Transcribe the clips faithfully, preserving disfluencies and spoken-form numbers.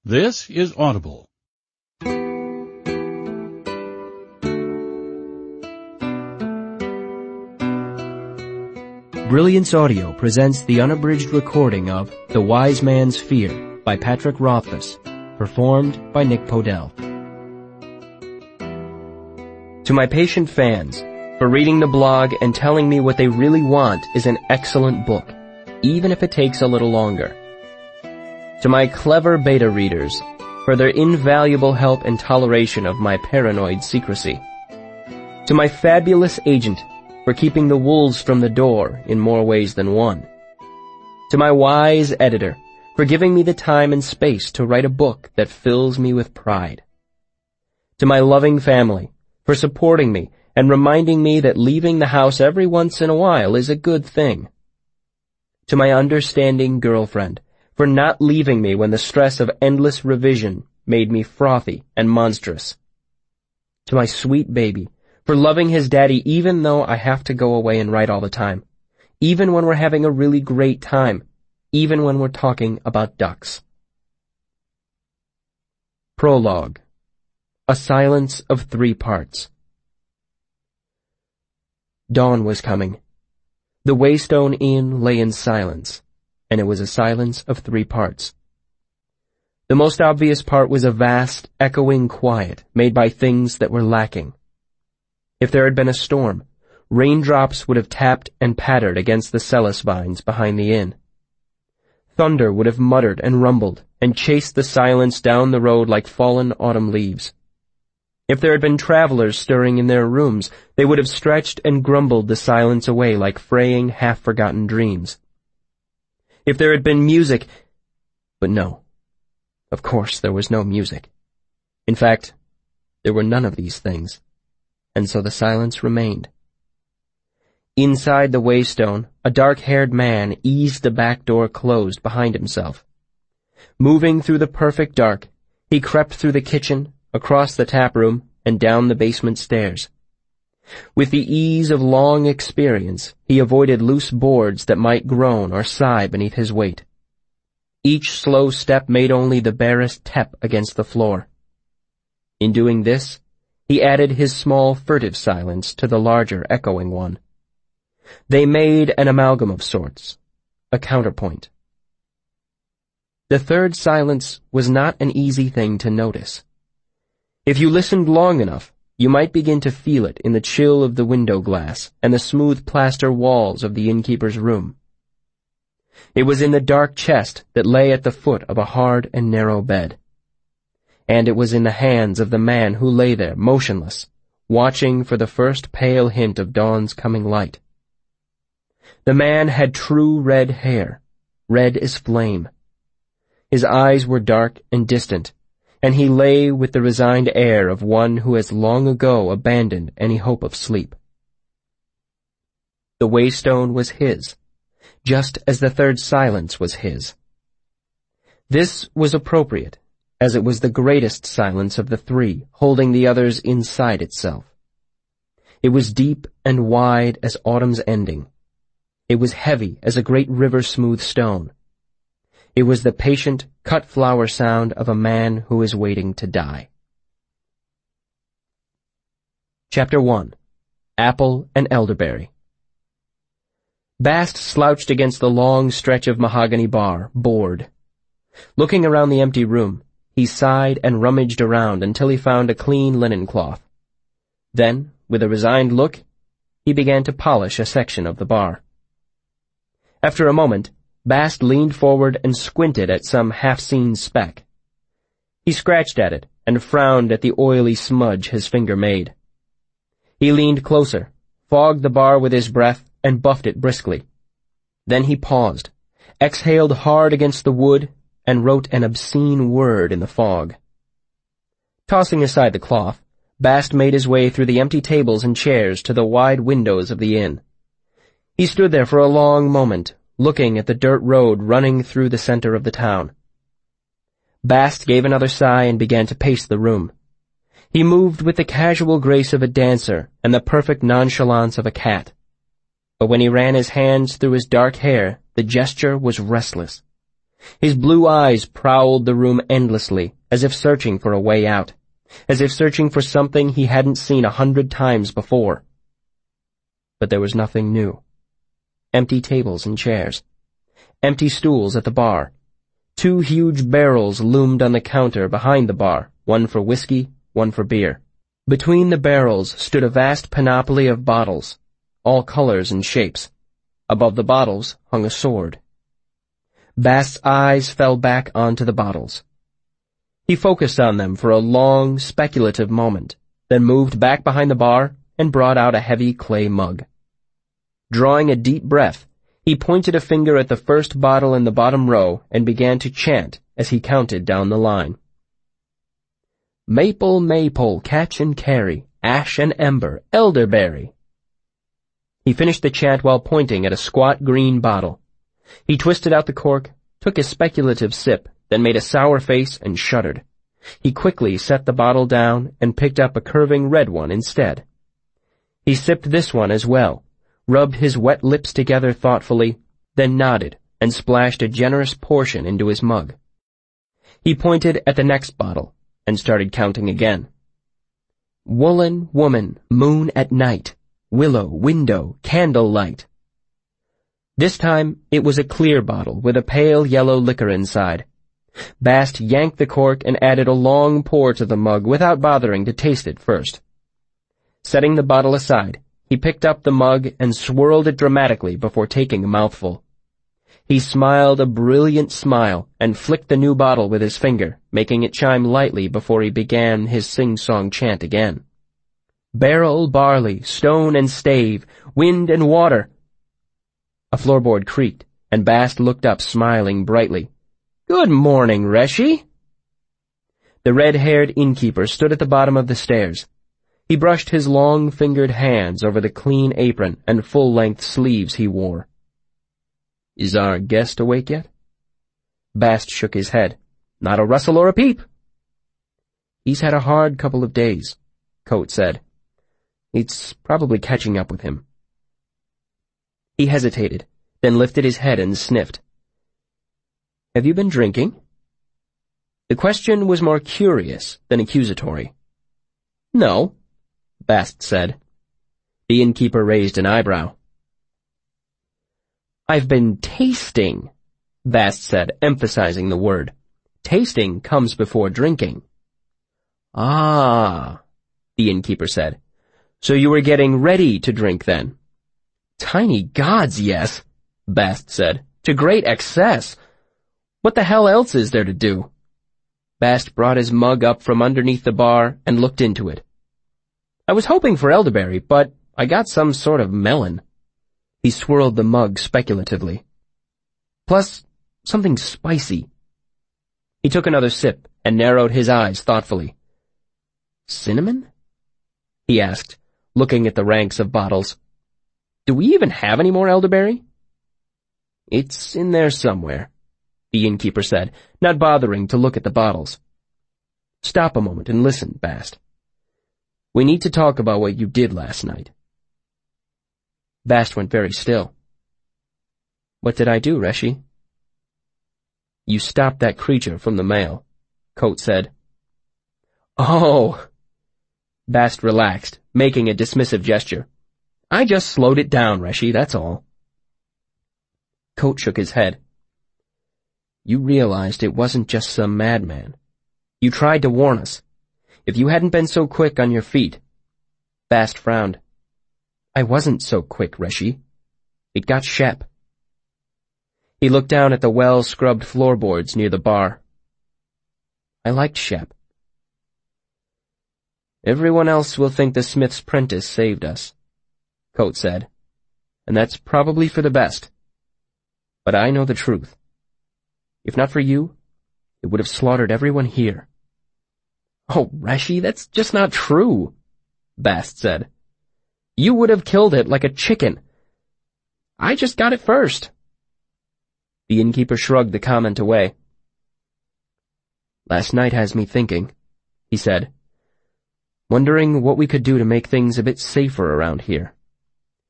This is Audible. Brilliance Audio presents the unabridged recording of The Wise Man's Fear by Patrick Rothfuss, performed by Nick Podell. To my patient fans, for reading the blog and telling me what they really want is an excellent book, even if it takes a little longer. To my clever beta readers, for their invaluable help and toleration of my paranoid secrecy. To my fabulous agent, for keeping the wolves from the door in more ways than one. To my wise editor, for giving me the time and space to write a book that fills me with pride. To my loving family, for supporting me and reminding me that leaving the house every once in a while is a good thing. To my understanding girlfriend, for not leaving me when the stress of endless revision made me frothy and monstrous. To my sweet baby, for loving his daddy even though I have to go away and write all the time, even when we're having a really great time, even when we're talking about ducks. Prologue. A silence of three parts. Dawn was coming. The Waystone Inn lay in silence, and it was a silence of three parts. The most obvious part was a vast, echoing quiet made by things that were lacking. If there had been a storm, raindrops would have tapped and pattered against the celis vines behind the inn. Thunder would have muttered and rumbled and chased the silence down the road like fallen autumn leaves. If there had been travelers stirring in their rooms, they would have stretched and grumbled the silence away like fraying, half-forgotten dreams. If there had been music, but no, of course there was no music. In fact, there were none of these things, and so the silence remained. Inside the Waystone, a dark-haired man eased the back door closed behind himself. Moving through the perfect dark, he crept through the kitchen, across the tap room, and down the basement stairs. With the ease of long experience, he avoided loose boards that might groan or sigh beneath his weight. Each slow step made only the barest tap against the floor. In doing this, he added his small furtive silence to the larger echoing one. They made an amalgam of sorts, a counterpoint. The third silence was not an easy thing to notice. If you listened long enough, you might begin to feel it in the chill of the window glass and the smooth plaster walls of the innkeeper's room. It was in the dark chest that lay at the foot of a hard and narrow bed. And it was in the hands of the man who lay there motionless, watching for the first pale hint of dawn's coming light. The man had true red hair, red as flame. His eyes were dark and distant, and he lay with the resigned air of one who has long ago abandoned any hope of sleep. The Waystone was his, just as the third silence was his. This was appropriate, as it was the greatest silence of the three, holding the others inside itself. It was deep and wide as autumn's ending. It was heavy as a great river-smooth stone. It was the patient, cut-flower sound of a man who is waiting to die. Chapter one. Apple and Elderberry. Bast slouched against the long stretch of mahogany bar, bored. Looking around the empty room, he sighed and rummaged around until he found a clean linen cloth. Then, with a resigned look, he began to polish a section of the bar. After a moment, Bast leaned forward and squinted at some half-seen speck. He scratched at it and frowned at the oily smudge his finger made. He leaned closer, fogged the bar with his breath, and buffed it briskly. Then he paused, exhaled hard against the wood, and wrote an obscene word in the fog. Tossing aside the cloth, Bast made his way through the empty tables and chairs to the wide windows of the inn. He stood there for a long moment, looking at the dirt road running through the center of the town. Bast gave another sigh and began to pace the room. He moved with the casual grace of a dancer and the perfect nonchalance of a cat. But when he ran his hands through his dark hair, the gesture was restless. His blue eyes prowled the room endlessly, as if searching for a way out, as if searching for something he hadn't seen a hundred times before. But there was nothing new. Empty tables and chairs. Empty stools at the bar. Two huge barrels loomed on the counter behind the bar, one for whiskey, one for beer. Between the barrels stood a vast panoply of bottles, all colors and shapes. Above the bottles hung a sword. Bast's eyes fell back onto the bottles. He focused on them for a long, speculative moment, then moved back behind the bar and brought out a heavy clay mug. Drawing a deep breath, he pointed a finger at the first bottle in the bottom row and began to chant as he counted down the line. Maple, maypole, catch and carry, ash and ember, elderberry. He finished the chant while pointing at a squat green bottle. He twisted out the cork, took a speculative sip, then made a sour face and shuddered. He quickly set the bottle down and picked up a curving red one instead. He sipped this one as well, rubbed his wet lips together thoughtfully, then nodded and splashed a generous portion into his mug. He pointed at the next bottle and started counting again. Woolen woman, moon at night, willow, window, candlelight. This time, it was a clear bottle with a pale yellow liquor inside. Bast yanked the cork and added a long pour to the mug without bothering to taste it first. Setting the bottle aside, he picked up the mug and swirled it dramatically before taking a mouthful. He smiled a brilliant smile and flicked the new bottle with his finger, making it chime lightly before he began his sing-song chant again. Barrel, barley, stone and stave, wind and water. A floorboard creaked, and Bast looked up smiling brightly. Good morning, Reshi. The red-haired innkeeper stood at the bottom of the stairs. He brushed his long-fingered hands over the clean apron and full-length sleeves he wore. Is our guest awake yet? Bast shook his head. Not a rustle or a peep. He's had a hard couple of days, Coat said. It's probably catching up with him. He hesitated, then lifted his head and sniffed. Have you been drinking? The question was more curious than accusatory. No, Bast said. The innkeeper raised an eyebrow. I've been tasting, Bast said, emphasizing the word. Tasting comes before drinking. Ah, the innkeeper said. So you were getting ready to drink then? Tiny gods, yes, Bast said. To great excess. What the hell else is there to do? Bast brought his mug up from underneath the bar and looked into it. I was hoping for elderberry, but I got some sort of melon. He swirled the mug speculatively. Plus, something spicy. He took another sip and narrowed his eyes thoughtfully. Cinnamon? He asked, looking at the ranks of bottles. Do we even have any more elderberry? It's in there somewhere, the innkeeper said, not bothering to look at the bottles. Stop a moment and listen, Bast. We need to talk about what you did last night. Bast went very still. What did I do, Reshi? You stopped that creature from the mail, Coat said. Oh! Bast relaxed, making a dismissive gesture. I just slowed it down, Reshi, that's all. Coat shook his head. You realized it wasn't just some madman. You tried to warn us. If you hadn't been so quick on your feet. Bast frowned. I wasn't so quick, Reshi. It got Shep. He looked down at the well-scrubbed floorboards near the bar. I liked Shep. Everyone else will think the smith's prentice saved us, Coat said, and that's probably for the best. But I know the truth. If not for you, it would have slaughtered everyone here. Oh, Reshi, that's just not true, Bast said. You would have killed it like a chicken. I just got it first. The innkeeper shrugged the comment away. Last night has me thinking, he said, wondering what we could do to make things a bit safer around here.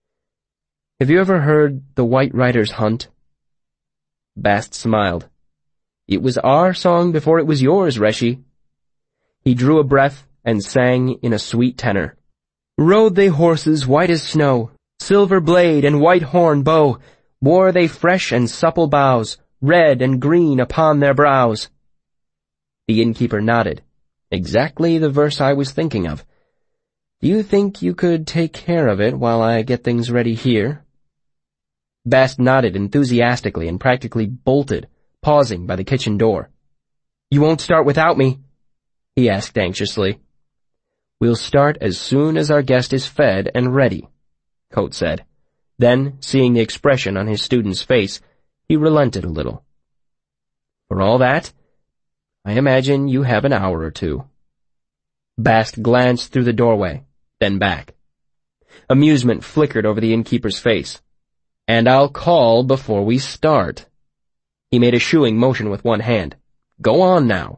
Have you ever heard the White Riders hunt? Bast smiled. It was our song before it was yours, Reshi." He drew a breath and sang in a sweet tenor. "Rode they horses white as snow, silver blade and white horn bow, wore they fresh and supple boughs, red and green upon their brows." The innkeeper nodded. "Exactly the verse I was thinking of. Do you think you could take care of it while I get things ready here?" Bast nodded enthusiastically and practically bolted, pausing by the kitchen door. "You won't start without me?" he asked anxiously. "We'll start as soon as our guest is fed and ready," Coat said. Then, seeing the expression on his student's face, he relented a little. "For all that, I imagine you have an hour or two." Bast glanced through the doorway, then back. Amusement flickered over the innkeeper's face. "And I'll call before we start." He made a shooing motion with one hand. "Go on now."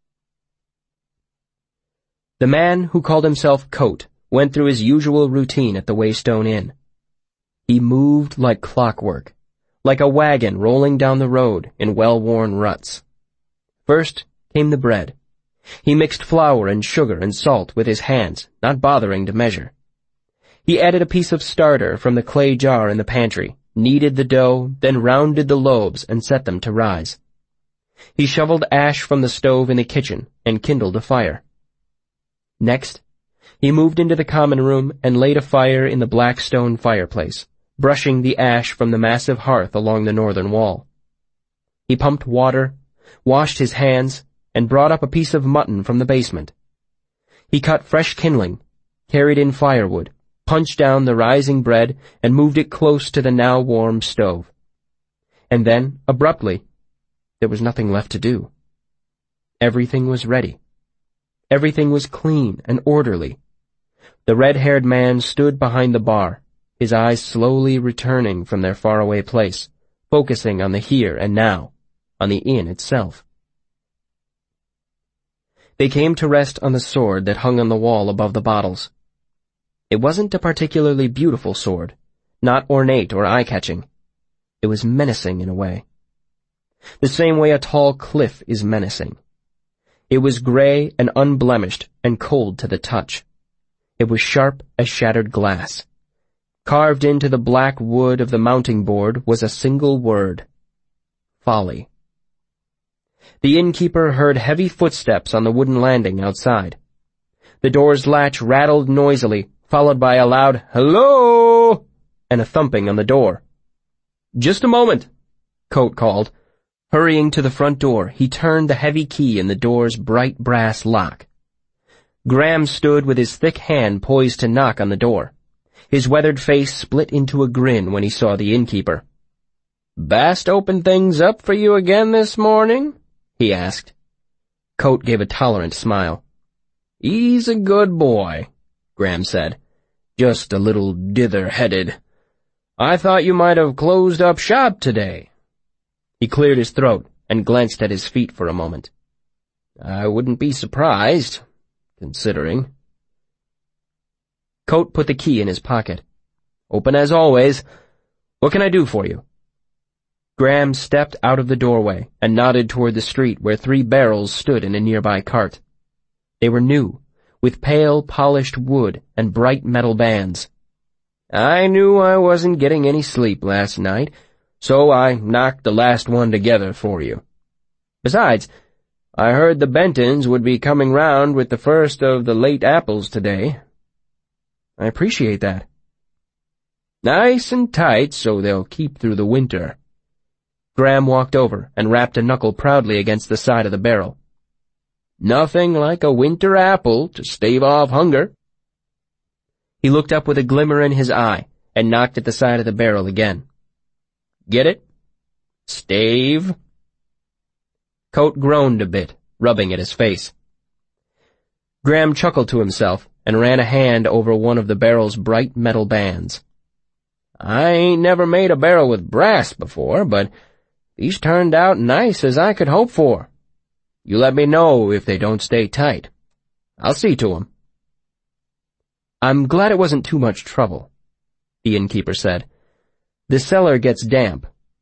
The man who called himself Coat went through his usual routine at the Waystone Inn. He moved like clockwork, like a wagon rolling down the road in well-worn ruts. First came the bread. He mixed flour and sugar and salt with his hands, not bothering to measure. He added a piece of starter from the clay jar in the pantry, kneaded the dough, then rounded the loaves and set them to rise. He shoveled ash from the stove in the kitchen and kindled a fire. Next, he moved into the common room and laid a fire in the black stone fireplace, brushing the ash from the massive hearth along the northern wall. He pumped water, washed his hands, and brought up a piece of mutton from the basement. He cut fresh kindling, carried in firewood, punched down the rising bread, and moved it close to the now warm stove. And then, abruptly, there was nothing left to do. Everything was ready. Everything was clean and orderly. The red-haired man stood behind the bar, his eyes slowly returning from their faraway place, focusing on the here and now, on the inn itself. They came to rest on the sword that hung on the wall above the bottles. It wasn't a particularly beautiful sword, not ornate or eye-catching. It was menacing in a way. The same way a tall cliff is menacing. It was gray and unblemished and cold to the touch. It was sharp as shattered glass. Carved into the black wood of the mounting board was a single word: folly. The innkeeper heard heavy footsteps on the wooden landing outside. The door's latch rattled noisily, followed by a loud "Hello!" and a thumping on the door. "Just a moment," Coat called. Hurrying to the front door, he turned the heavy key in the door's bright brass lock. Graham stood with his thick hand poised to knock on the door. His weathered face split into a grin when he saw the innkeeper. "Bast opened things up for you again this morning?" he asked. Coat gave a tolerant smile. "He's a good boy," Graham said. "Just a little dither-headed. I thought you might have closed up shop today." He cleared his throat and glanced at his feet for a moment. "I wouldn't be surprised, considering." Coat put the key in his pocket. "Open as always. What can I do for you?" Graham stepped out of the doorway and nodded toward the street where three barrels stood in a nearby cart. They were new, with pale, polished wood and bright metal bands. "I knew I wasn't getting any sleep last night, so I knocked the last one together for you. Besides, I heard the Bentons would be coming round with the first of the late apples today." "I appreciate that." "Nice and tight so they'll keep through the winter." Graham walked over and rapped a knuckle proudly against the side of the barrel. "Nothing like a winter apple to stave off hunger." He looked up with a glimmer in his eye and knocked at the side of the barrel again. "Get it? Stave?" Coat groaned a bit, rubbing at his face. Graham chuckled to himself and ran a hand over one of the barrel's bright metal bands. "I ain't never made a barrel with brass before, but these turned out nice as I could hope for. You let me know if they don't stay tight. I'll see to 'em." "I'm glad it wasn't too much trouble," the innkeeper said. "The cellar gets damp,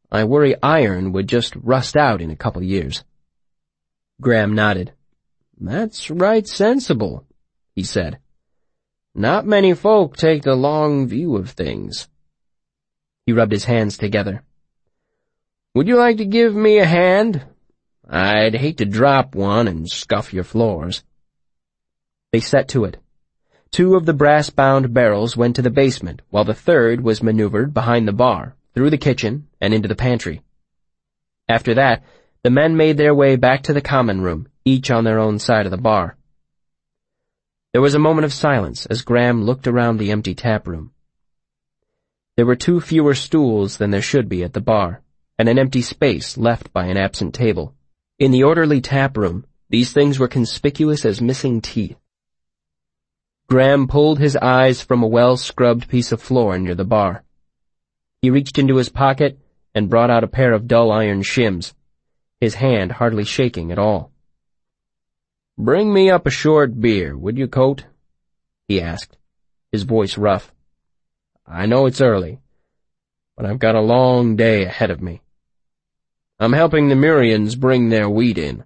I worry iron would just rust out in a couple years." Graham nodded. "That's right sensible," he said. "Not many folk take the long view of things." He rubbed his hands together. "Would you like to give me a hand? I'd hate to drop one and scuff your floors." They set to it. Two of the brass-bound barrels went to the basement, while the third was maneuvered behind the bar, through the kitchen, and into the pantry. After that, the men made their way back to the common room, each on their own side of the bar. There was a moment of silence as Graham looked around the empty tap room. There were two fewer stools than there should be at the bar, and an empty space left by an absent table. In the orderly tap room, these things were conspicuous as missing teeth. Graham pulled his eyes from a well-scrubbed piece of floor near the bar. He reached into his pocket and brought out a pair of dull iron shims, his hand hardly shaking at all. "Bring me up a short beer, would you, Coat?" he asked, his voice rough. "I know it's early, but I've got a long day ahead of me. I'm helping the Murians bring their wheat in."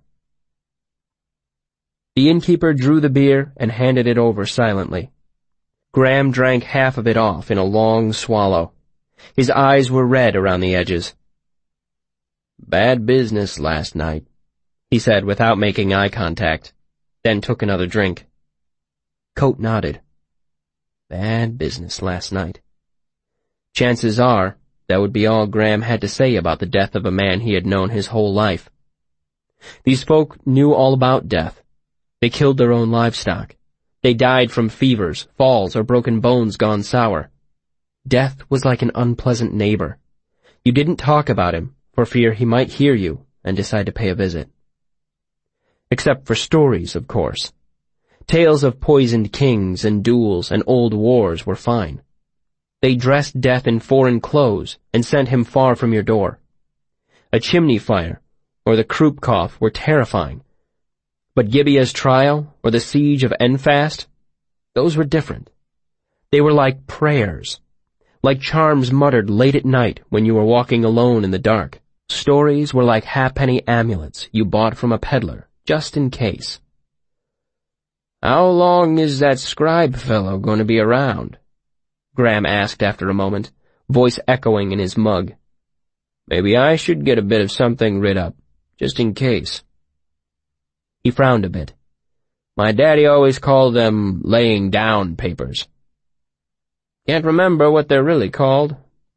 The innkeeper drew the beer and handed it over silently. Graham drank half of it off in a long swallow. His eyes were red around the edges. "Bad business last night," he said without making eye contact, then took another drink. Coat nodded. Bad business last night. Chances are, that would be all Graham had to say about the death of a man he had known his whole life. These folk knew all about death. They killed their own livestock. They died from fevers, falls, or broken bones gone sour. Death was like an unpleasant neighbor. You didn't talk about him, for fear he might hear you and decide to pay a visit. Except for stories, of course. Tales of poisoned kings and duels and old wars were fine. They dressed death in foreign clothes and sent him far from your door. A chimney fire or the croup cough were terrifying. But Gibeah's trial or the siege of Enfast, those were different. They were like prayers, like charms muttered late at night when you were walking alone in the dark. Stories were like halfpenny amulets you bought from a peddler, just in case. "How long is that scribe fellow going to be around?" Graham asked after a moment, voice echoing in his mug. "Maybe I should get a bit of something writ up, just in case." He frowned a bit. "My daddy always called them laying down papers. Can't remember what they're really called."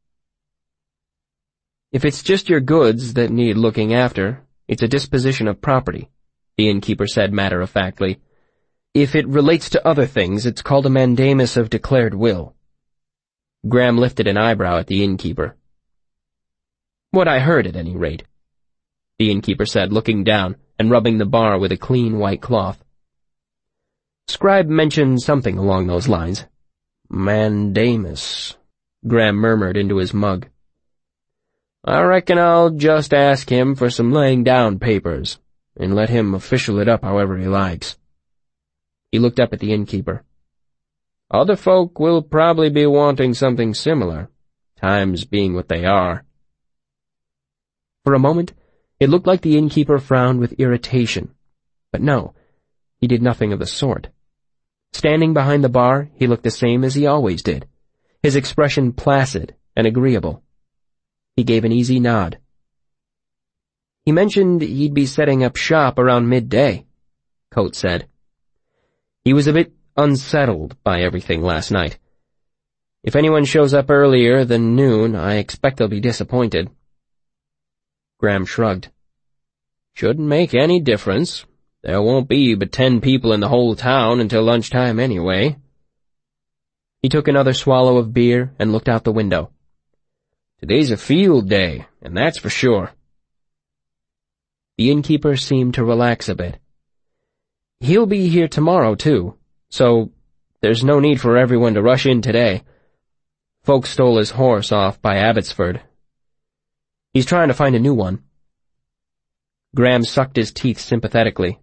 "If it's just your goods that need looking after, it's a disposition of property," the innkeeper said matter-of-factly. "If it relates to other things, it's called a mandamus of declared will." Graham lifted an eyebrow at the innkeeper. "What I heard, at any rate," the innkeeper said, looking down and rubbing the bar with a clean white cloth. "Scribe mentioned something along those lines." "Mandamus," Graham murmured into his mug. "I reckon I'll just ask him for some laying down papers, and let him official it up however he likes." He looked up at the innkeeper. "Other folk will probably be wanting something similar, times being what they are." For a moment, it looked like the innkeeper frowned with irritation, but no, he did nothing of the sort. Standing behind the bar, he looked the same as he always did, his expression placid and agreeable. He gave an easy nod. "He mentioned he'd be setting up shop around midday," Coat said. "He was a bit unsettled by everything last night. If anyone shows up earlier than noon, I expect they'll be disappointed." Graham shrugged. "Shouldn't make any difference. There won't be but ten people in the whole town until lunchtime anyway." He took another swallow of beer and looked out the window. "Today's a field day, and that's for sure." The innkeeper seemed to relax a bit. "He'll be here tomorrow, too, so there's no need for everyone to rush in today. Folks stole his horse off by Abbotsford. He's trying to find a new one." Graham sucked his teeth sympathetically.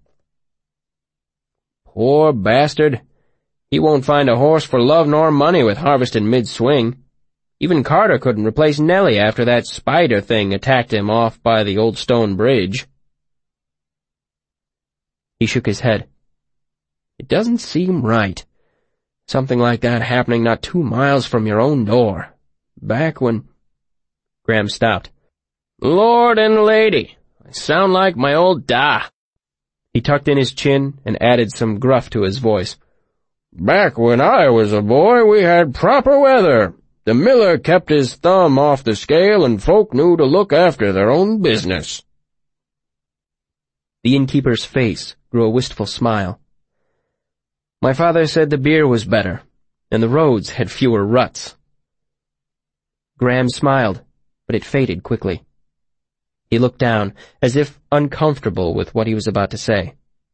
"Poor bastard. He won't find a horse for love nor money with harvesting mid-swing. Even Carter couldn't replace Nellie after that spider thing attacked him off by the old stone bridge." He shook his head. "It doesn't seem right. Something like that happening not two miles from your own door. Back when—" Graham stopped. "Lord and lady, I sound like my old da." He tucked in his chin and added some gruff to his voice. "Back when I was a boy, we had proper weather. The miller kept his thumb off the scale and folk knew to look after their own business." The innkeeper's face grew a wistful smile. "My father said the beer was better, and the roads had fewer ruts." Graham smiled, but it faded quickly. He looked down, as if uncomfortable with what he was about to say.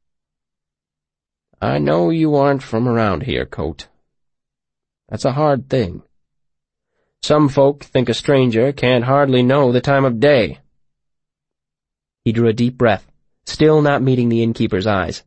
"I know you aren't from around here, Coat. That's a hard thing. Some folk think a stranger can't hardly know the time of day." He drew a deep breath, still not meeting the innkeeper's eyes.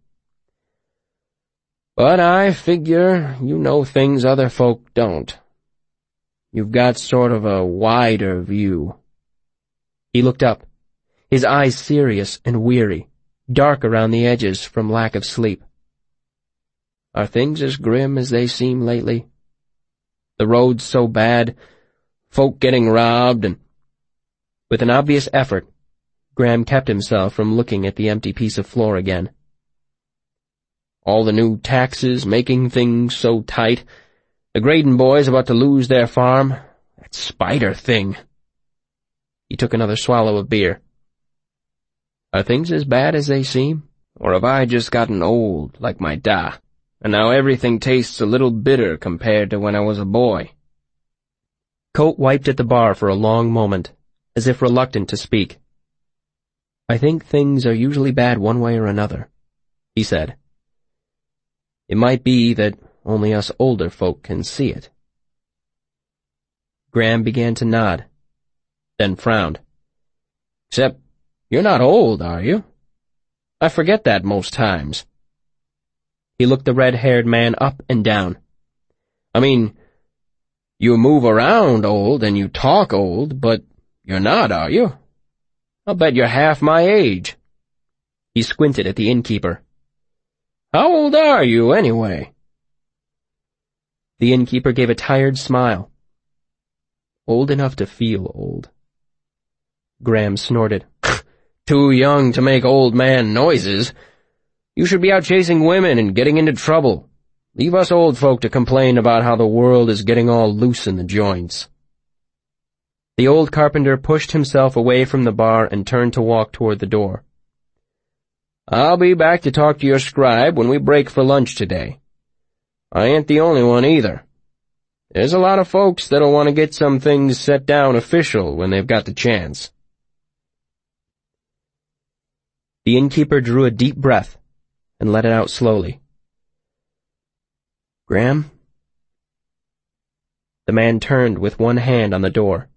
"But I figure you know things other folk don't. You've got sort of a wider view." He looked up, his eyes serious and weary, dark around the edges from lack of sleep. "Are things as grim as they seem lately? The roads so bad, folk getting robbed and—" With an obvious effort, Graham kept himself from looking at the empty piece of floor again. "All the new taxes making things so tight. The Graydon boys about to lose their farm. That spider thing." He took another swallow of beer. "Are things as bad as they seem? Or have I just gotten old, like my da, and now everything tastes a little bitter compared to when I was a boy?" Coat wiped at the bar for a long moment, as if reluctant to speak. "I think things are usually bad one way or another," he said. "It might be that only us older folk can see it." Graham began to nod, then frowned. "Except you're not old, are you? I forget that most times." He looked the red-haired man up and down. "I mean, you move around old and you talk old, but you're not, are you? I'll bet you're half my age." He squinted at the innkeeper. "How old are you, anyway?" The innkeeper gave a tired smile. "Old enough to feel old." Graham snorted. "Too young to make old man noises. You should be out chasing women and getting into trouble. Leave us old folk to complain about how the world is getting all loose in the joints." The old carpenter pushed himself away from the bar and turned to walk toward the door. "I'll be back to talk to your scribe when we break for lunch today. I ain't the only one either. There's a lot of folks that'll want to get some things set down official when they've got the chance." The innkeeper drew a deep breath and let it out slowly. "Graham?" The man turned with one hand on the door.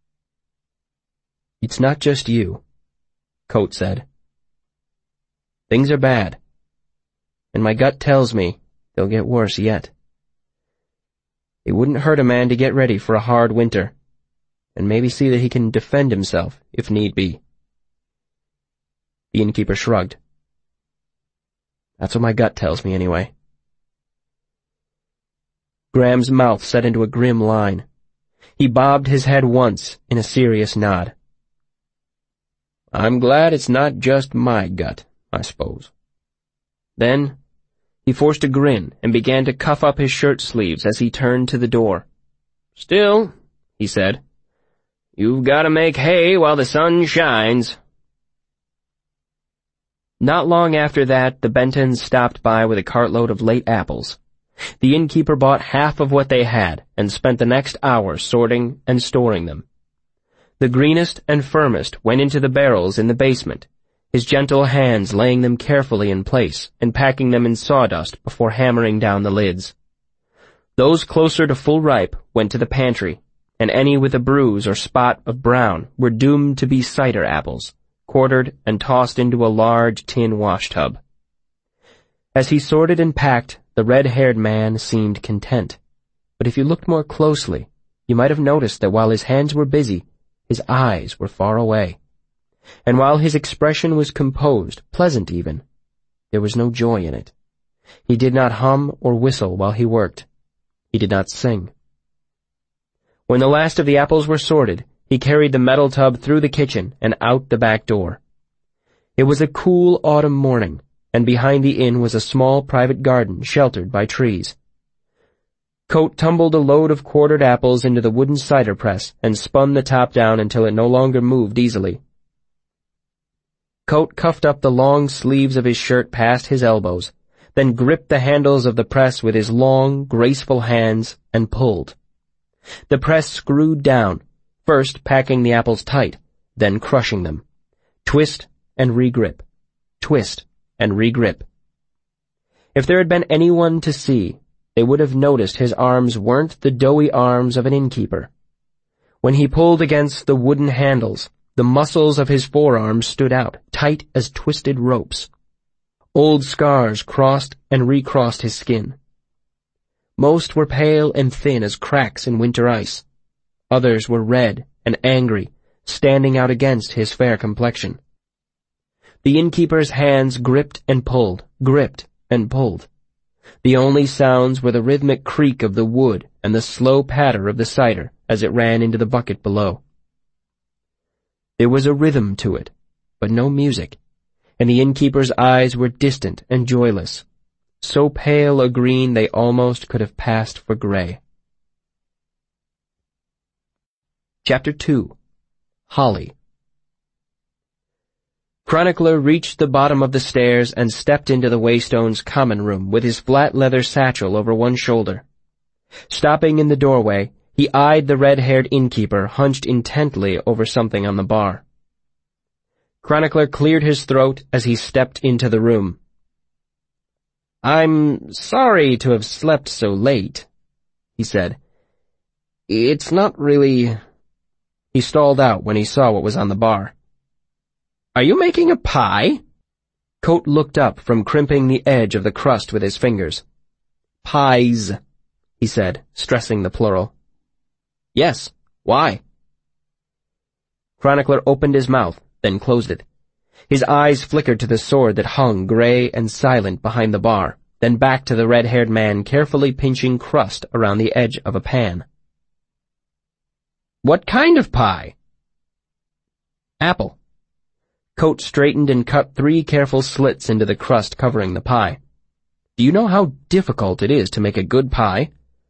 "It's not just you," Coat said. "Things are bad, and my gut tells me they'll get worse yet. It wouldn't hurt a man to get ready for a hard winter, and maybe see that he can defend himself if need be." The innkeeper shrugged. "That's what my gut tells me, anyway." Graham's mouth set into a grim line. He bobbed his head once in a serious nod. "I'm glad it's not just my gut, I suppose." Then he forced a grin and began to cuff up his shirt sleeves as he turned to the door. "Still," he said, "you've got to make hay while the sun shines." Not long after that, the Bentons stopped by with a cartload of late apples. The innkeeper bought half of what they had and spent the next hour sorting and storing them. The greenest and firmest went into the barrels in the basement, his gentle hands laying them carefully in place and packing them in sawdust before hammering down the lids. Those closer to full ripe went to the pantry, and any with a bruise or spot of brown were doomed to be cider apples, quartered and tossed into a large tin washtub. As he sorted and packed, the red-haired man seemed content, but if you looked more closely, you might have noticed that while his hands were busy, his eyes were far away. And while his expression was composed, pleasant even, there was no joy in it. He did not hum or whistle while he worked. He did not sing. When the last of the apples were sorted, he carried the metal tub through the kitchen and out the back door. It was a cool autumn morning, and behind the inn was a small private garden sheltered by trees. Coat tumbled a load of quartered apples into the wooden cider press and spun the top down until it no longer moved easily. Coat cuffed up the long sleeves of his shirt past his elbows, then gripped the handles of the press with his long, graceful hands and pulled. The press screwed down, first packing the apples tight, then crushing them. Twist and regrip. Twist and regrip. If there had been anyone to see, they would have noticed his arms weren't the doughy arms of an innkeeper. When he pulled against the wooden handles, the muscles of his forearms stood out, tight as twisted ropes. Old scars crossed and recrossed his skin. Most were pale and thin as cracks in winter ice. Others were red and angry, standing out against his fair complexion. The innkeeper's hands gripped and pulled, gripped and pulled. The only sounds were the rhythmic creak of the wood and the slow patter of the cider as it ran into the bucket below. There was a rhythm to it, but no music, and the innkeeper's eyes were distant and joyless, so pale a green they almost could have passed for gray. Chapter two. Holly. Chronicler reached the bottom of the stairs and stepped into the Waystones' common room with his flat leather satchel over one shoulder. Stopping in the doorway, he eyed the red-haired innkeeper hunched intently over something on the bar. Chronicler cleared his throat as he stepped into the room. "I'm sorry to have slept so late," he said. "It's not really—" He stalled out when he saw what was on the bar. "Are you making a pie?" Coat looked up from crimping the edge of the crust with his fingers. "Pies," he said, stressing the plural. "Yes. Why?" Chronicler opened his mouth, then closed it. His eyes flickered to the sword that hung gray and silent behind the bar, then back to the red-haired man carefully pinching crust around the edge of a pan. "What kind of pie?" "Apple." Coat straightened and cut three careful slits into the crust covering the pie. "Do you know how difficult it is to make a good pie?"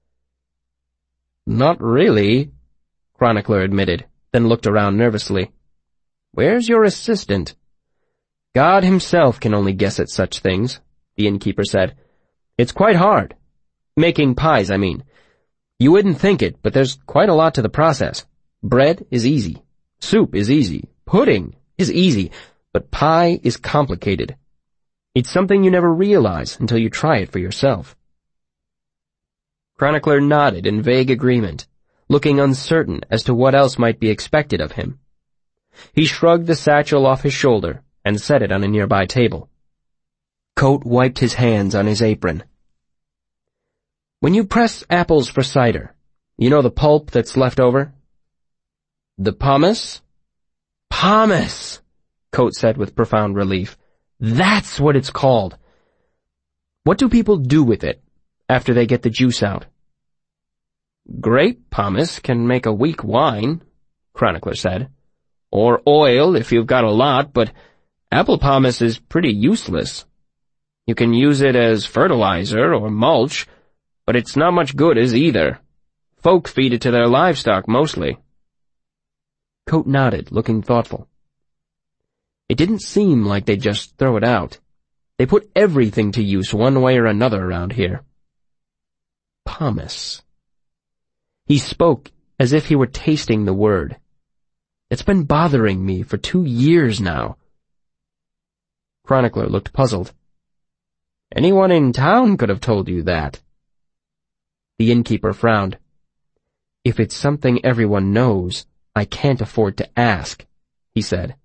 "Not really," Chronicler admitted, then looked around nervously. "Where's your assistant?" "God himself can only guess at such things," the innkeeper said. "It's quite hard. Making pies, I mean. You wouldn't think it, but there's quite a lot to the process. Bread is easy. Soup is easy. Pudding is easy. But pie is complicated. It's something you never realize until you try it for yourself." Chronicler nodded in vague agreement, looking uncertain as to what else might be expected of him. He shrugged the satchel off his shoulder and set it on a nearby table. Coat wiped his hands on his apron. "When you press apples for cider, you know the pulp that's left over?" "The pomace?" "Pomace," Coat said with profound relief. "That's what it's called. What do people do with it after they get the juice out?" "Grape pomace can make a weak wine," Chronicler said. "Or oil if you've got a lot, but apple pomace is pretty useless. You can use it as fertilizer or mulch, but it's not much good as either. Folk feed it to their livestock mostly." Coat nodded, looking thoughtful. It didn't seem like they'd just throw it out. They put everything to use one way or another around here. Pomace. He spoke as if he were tasting the word. "It's been bothering me for two years now." Chronicler looked puzzled. "Anyone in town could have told you that." The innkeeper frowned. "If it's something everyone knows, I can't afford to ask," he said.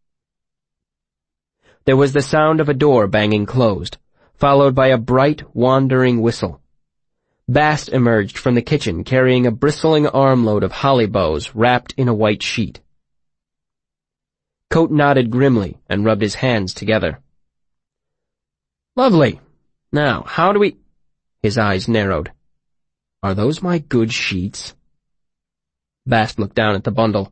There was the sound of a door banging closed, followed by a bright, wandering whistle. Bast emerged from the kitchen carrying a bristling armload of holly boughs wrapped in a white sheet. Coat nodded grimly and rubbed his hands together. Lovely. Now, how do we— His eyes narrowed. Are those my good sheets? Bast looked down at the bundle.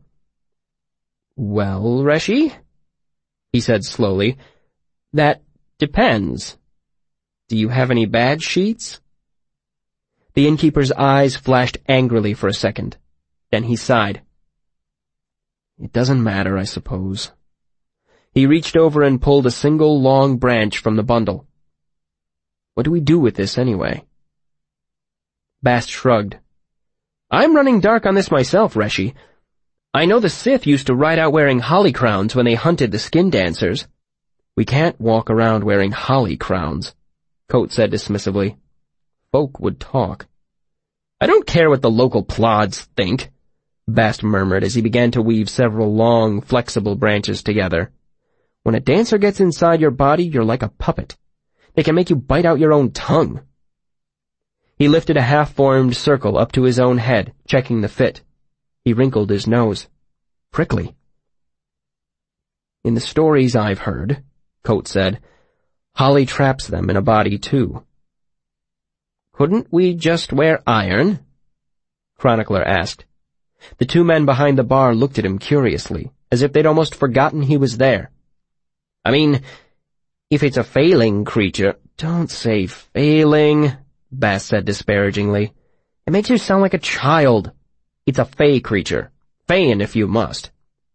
Well, Reshi, he said slowly, that depends. Do you have any bad sheets? The innkeeper's eyes flashed angrily for a second. Then he sighed. It doesn't matter, I suppose. He reached over and pulled a single long branch from the bundle. What do we do with this anyway? Bast shrugged. I'm running dark on this myself, Reshi. I know the Sith used to ride out wearing holly crowns when they hunted the skin dancers. We can't walk around wearing holly crowns, Coat said dismissively. Folk would talk. I don't care what the local plods think, Bast murmured as he began to weave several long, flexible branches together. When a dancer gets inside your body, you're like a puppet. They can make you bite out your own tongue. He lifted a half-formed circle up to his own head, checking the fit. He wrinkled his nose. Prickly. In the stories I've heard, Coat said, holly traps them in a body too. Couldn't we just wear iron? Chronicler asked. The two men behind the bar looked at him curiously, as if they'd almost forgotten he was there. I mean, if it's a failing creature— Don't say failing, Bast said disparagingly. It makes you sound like a child. It's a fey creature. Feign if you must.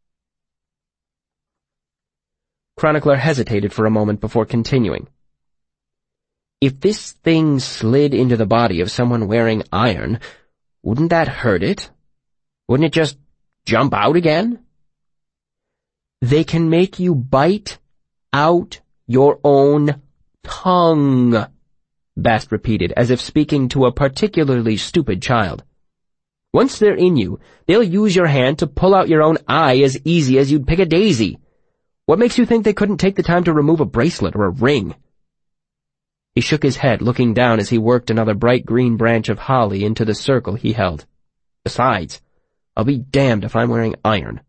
Chronicler hesitated for a moment before continuing. If this thing slid into the body of someone wearing iron, wouldn't that hurt it? Wouldn't it just jump out again? They can make you bite out your own tongue, Bast repeated, as if speaking to a particularly stupid child. Once they're in you, they'll use your hand to pull out your own eye as easy as you'd pick a daisy. What makes you think they couldn't take the time to remove a bracelet or a ring? He shook his head, looking down as he worked another bright green branch of holly into the circle he held. Besides, I'll be damned if I'm wearing iron.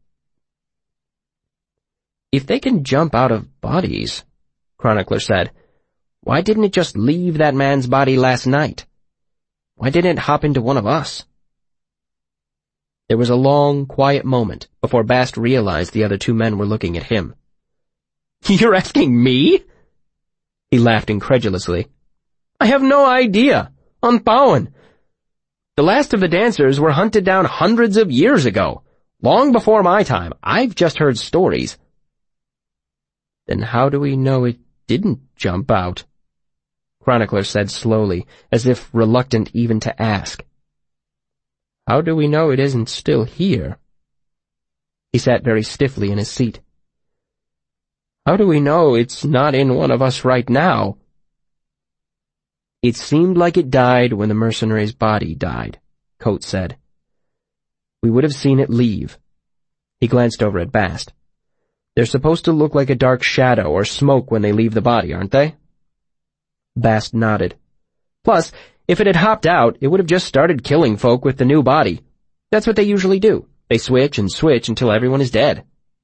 If they can jump out of bodies, Chronicler said, why didn't it just leave that man's body last night? Why didn't it hop into one of us? There was a long, quiet moment before Bast realized the other two men were looking at him. You're asking me? He laughed incredulously. I have no idea. I'm Bowen. The last of the dancers were hunted down hundreds of years ago, long before my time. I've just heard stories. Then how do we know it didn't jump out? Chronicler said slowly, as if reluctant even to ask. How do we know it isn't still here? He sat very stiffly in his seat. How do we know it's not in one of us right now? It seemed like it died when the mercenary's body died, Coat said. We would have seen it leave. He glanced over at Bast. They're supposed to look like a dark shadow or smoke when they leave the body, aren't they? Bast nodded. Plus, if it had hopped out, it would have just started killing folk with the new body. That's what they usually do. They switch and switch until everyone is dead.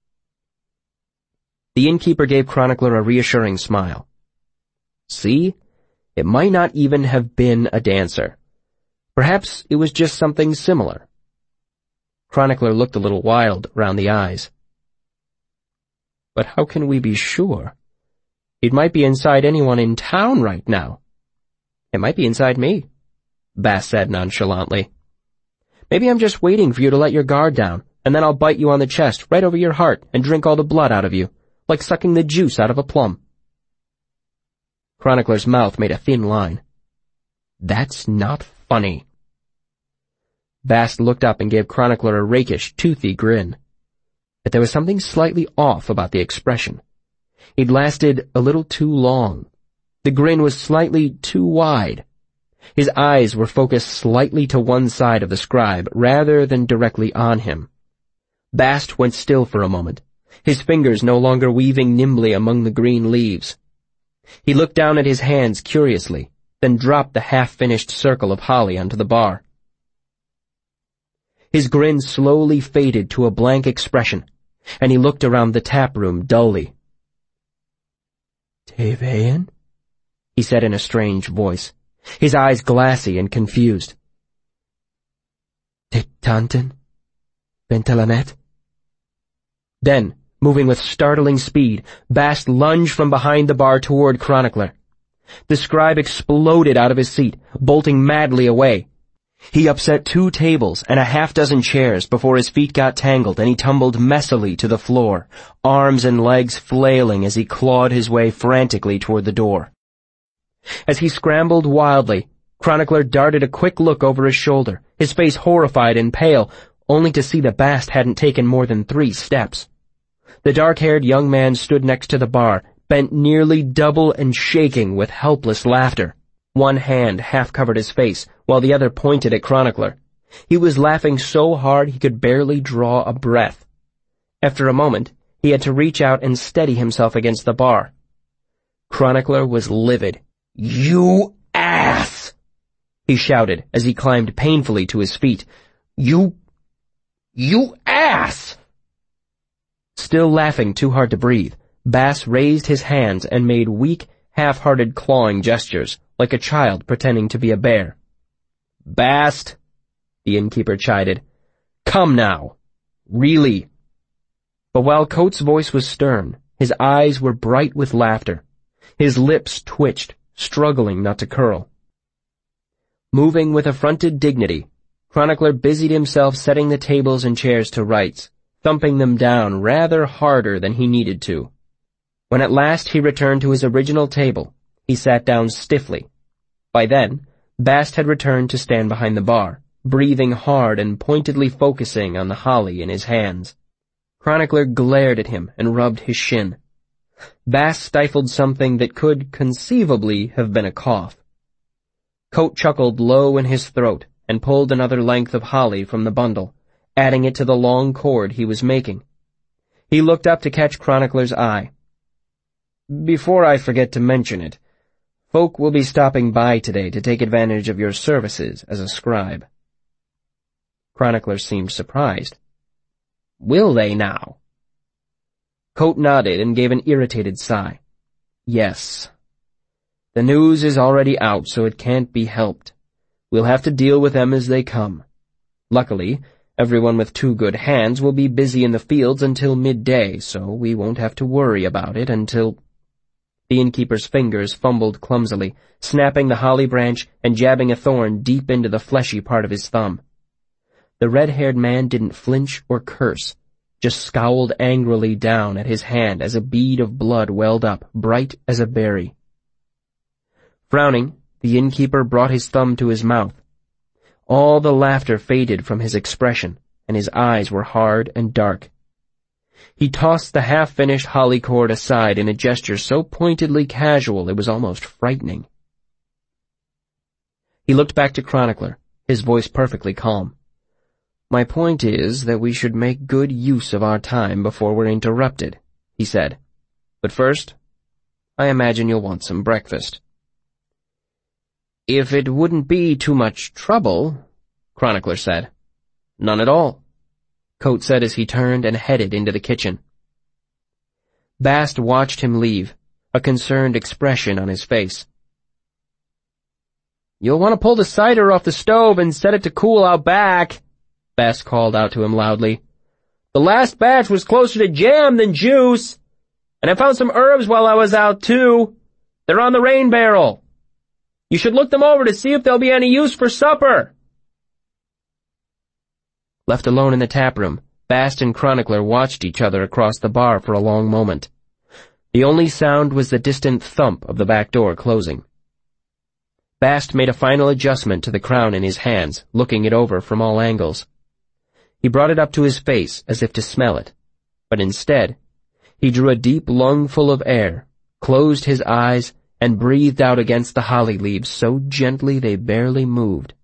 The innkeeper gave Chronicler a reassuring smile. See? It might not even have been a dancer. Perhaps it was just something similar. Chronicler looked a little wild around the eyes. But how can we be sure? It might be inside anyone in town right now. It might be inside me, Bast said nonchalantly. Maybe I'm just waiting for you to let your guard down, and then I'll bite you on the chest right over your heart and drink all the blood out of you, like sucking the juice out of a plum. Chronicler's mouth made a thin line. That's not funny. Bast looked up and gave Chronicler a rakish, toothy grin. But there was something slightly off about the expression. It lasted a little too long. The grin was slightly too wide. His eyes were focused slightly to one side of the scribe, rather than directly on him. Bast went still for a moment, his fingers no longer weaving nimbly among the green leaves. He looked down at his hands curiously, then dropped the half-finished circle of holly onto the bar. His grin slowly faded to a blank expression, and he looked around the tap room dully. "Tevain?" he said in a strange voice, his eyes glassy and confused. "De Tanten? Ventelanet?" Then, moving with startling speed, Bast lunged from behind the bar toward Chronicler. The scribe exploded out of his seat, bolting madly away. He upset two tables and a half-dozen chairs before his feet got tangled and he tumbled messily to the floor, arms and legs flailing as he clawed his way frantically toward the door. As he scrambled wildly, Chronicler darted a quick look over his shoulder, his face horrified and pale, only to see that Bast hadn't taken more than three steps. The dark-haired young man stood next to the bar, bent nearly double and shaking with helpless laughter. One hand half covered his face, while the other pointed at Chronicler. He was laughing so hard he could barely draw a breath. After a moment, he had to reach out and steady himself against the bar. Chronicler was livid. "You ass!" he shouted as he climbed painfully to his feet. You... you ass! Still laughing too hard to breathe, Bast raised his hands and made weak, half-hearted clawing gestures, like a child pretending to be a bear. "Bast," the innkeeper chided. "Come now. Really." But while Coates' voice was stern, his eyes were bright with laughter. His lips twitched, struggling not to curl. Moving with affronted dignity, Chronicler busied himself setting the tables and chairs to rights, thumping them down rather harder than he needed to. When at last he returned to his original table, he sat down stiffly. By then, Bast had returned to stand behind the bar, breathing hard and pointedly focusing on the holly in his hands. Chronicler glared at him and rubbed his shin. Bast stifled something that could conceivably have been a cough. Coat chuckled low in his throat and pulled another length of holly from the bundle, adding it to the long cord he was making. He looked up to catch Chronicler's eye. "Before I forget to mention it, folk will be stopping by today to take advantage of your services as a scribe." Chronicler seemed surprised. "Will they now?" Coat nodded and gave an irritated sigh. "Yes. The news is already out, so it can't be helped. We'll have to deal with them as they come. Luckily, everyone with two good hands will be busy in the fields until midday, so we won't have to worry about it until—" The innkeeper's fingers fumbled clumsily, snapping the holly branch and jabbing a thorn deep into the fleshy part of his thumb. The red-haired man didn't flinch or curse, just scowled angrily down at his hand as a bead of blood welled up, bright as a berry. Frowning, the innkeeper brought his thumb to his mouth. All the laughter faded from his expression, and his eyes were hard and dark. He tossed the half-finished holly cord aside in a gesture so pointedly casual it was almost frightening. He looked back to Chronicler, his voice perfectly calm. "My point is that we should make good use of our time before we're interrupted," he said. "But first, I imagine you'll want some breakfast." "If it wouldn't be too much trouble," Chronicler said. "None at all," Coat said as he turned and headed into the kitchen. Bast watched him leave, a concerned expression on his face. "You'll want to pull the cider off the stove and set it to cool out back," Bast called out to him loudly. "The last batch was closer to jam than juice. And I found some herbs while I was out, too. They're on the rain barrel. You should look them over to see if they'll be any use for supper." Left alone in the tap room, Bast and Chronicler watched each other across the bar for a long moment. The only sound was the distant thump of the back door closing. Bast made a final adjustment to the crown in his hands, looking it over from all angles. He brought it up to his face as if to smell it, but instead, he drew a deep lungful of air, closed his eyes, and breathed out against the holly leaves so gently they barely moved.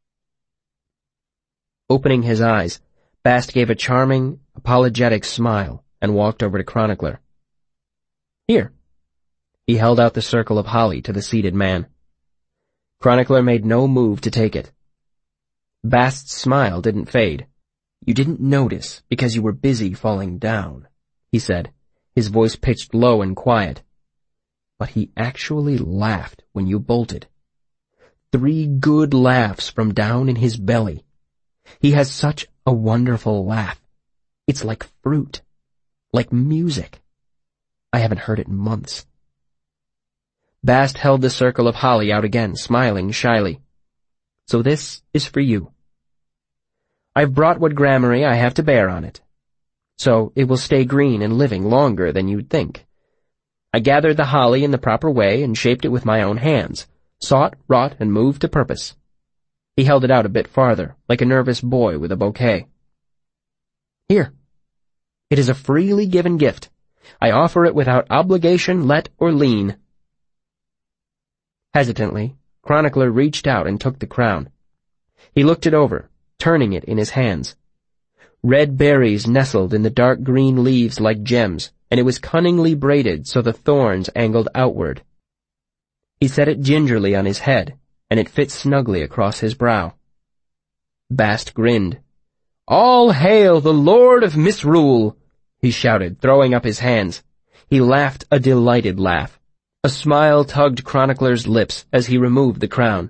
Opening his eyes, Bast gave a charming, apologetic smile and walked over to Chronicler. "Here." He held out the circle of holly to the seated man. Chronicler made no move to take it. Bast's smile didn't fade. "You didn't notice because you were busy falling down," he said, his voice pitched low and quiet. "But he actually laughed when you bolted. Three good laughs from down in his belly. He has such a wonderful laugh. It's like fruit. Like music. I haven't heard it in months." Bast held the circle of holly out again, smiling shyly. "So this is for you. I've brought what gramarye I have to bear on it. So it will stay green and living longer than you'd think. I gathered the holly in the proper way and shaped it with my own hands, sought, wrought, and moved to purpose." He held it out a bit farther, like a nervous boy with a bouquet. "Here. It is a freely given gift. I offer it without obligation, let or lien." Hesitantly, Chronicler reached out and took the crown. He looked it over, turning it in his hands. Red berries nestled in the dark green leaves like gems, and it was cunningly braided so the thorns angled outward. He set it gingerly on his head, and it fit snugly across his brow. Bast grinned. "All hail the Lord of Misrule!" he shouted, throwing up his hands. He laughed a delighted laugh. A smile tugged Chronicler's lips as he removed the crown.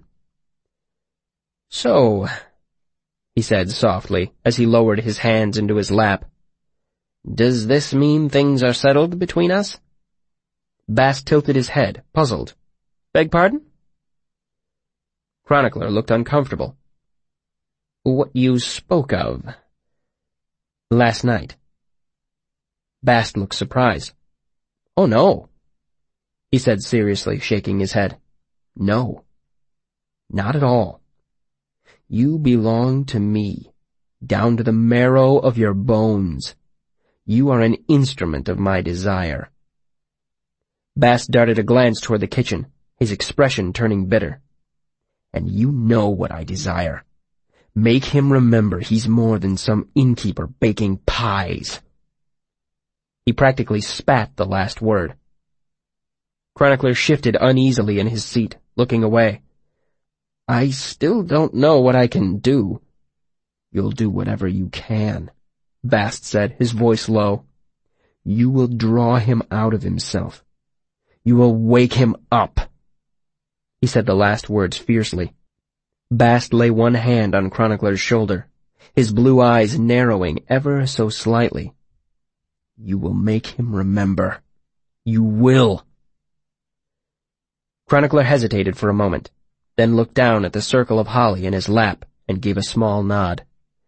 "So," he said softly, as he lowered his hands into his lap, "does this mean things are settled between us?" Bast tilted his head, puzzled. "Beg pardon?" Chronicler looked uncomfortable. "What you spoke of last night." Bast looked surprised. "Oh, no," he said seriously, shaking his head. "No, not at all. You belong to me, down to the marrow of your bones. You are an instrument of my desire." Bast darted a glance toward the kitchen, his expression turning bitter. "And you know what I desire. Make him remember he's more than some innkeeper baking pies." He practically spat the last word. Chronicler shifted uneasily in his seat, looking away. "I still don't know what I can do." "You'll do whatever you can," Bast said, his voice low. "You will draw him out of himself. You will wake him up." He said the last words fiercely. Bast lay one hand on Chronicler's shoulder, his blue eyes narrowing ever so slightly. "You will make him remember. You will." Chronicler hesitated for a moment, then looked down at the circle of holly in his lap and gave a small nod.